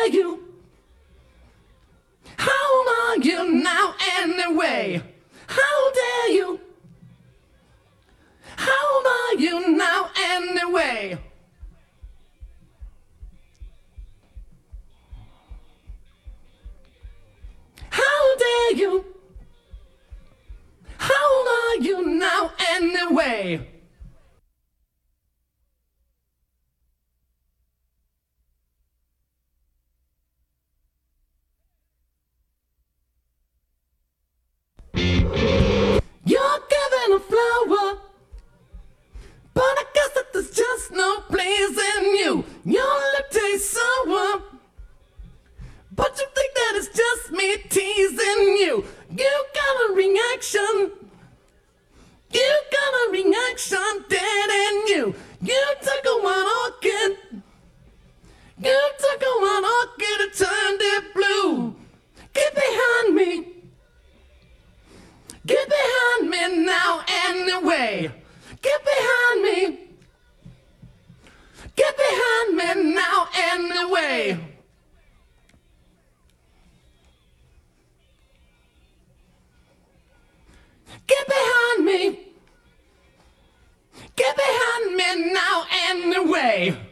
dare you? How old are you now anyway? How dare you? How old are you now anyway? How dare you? How old are you now anyway? You're given a flower, but I guess that there's just no place in you. Your lip tastes sour, but you think that it's just me teasing you. You got a reaction. You got a reaction dead in you. You took a one orchid. You took a one orchid and turned it blue. Get behind me. Get behind me now anyway. Get behind me. Get behind me now anyway. Get behind me. Get behind me now anyway.